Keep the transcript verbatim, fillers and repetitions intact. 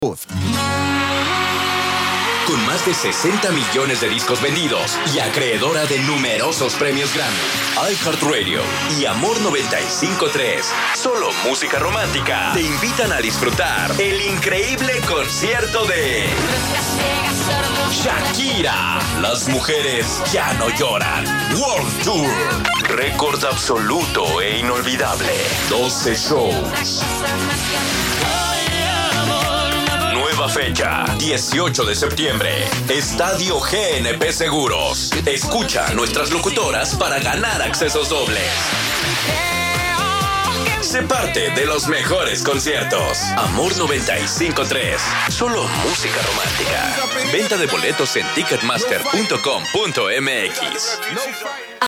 Con más de sesenta millones de discos vendidos y acreedora de numerosos premios Grammy, iHeartRadio y Amor noventa y cinco punto tres, solo música romántica, te invitan a disfrutar el increíble concierto de Shakira. Las mujeres ya no lloran. World Tour. Récord absoluto e inolvidable. doce shows. Nueva fecha, dieciocho de septiembre. Estadio G N P Seguros. Escucha a nuestras locutoras para ganar accesos dobles. Sé parte de los mejores conciertos. Amor noventa y cinco punto tres. Solo música romántica. Venta de boletos en ticketmaster punto com punto m x.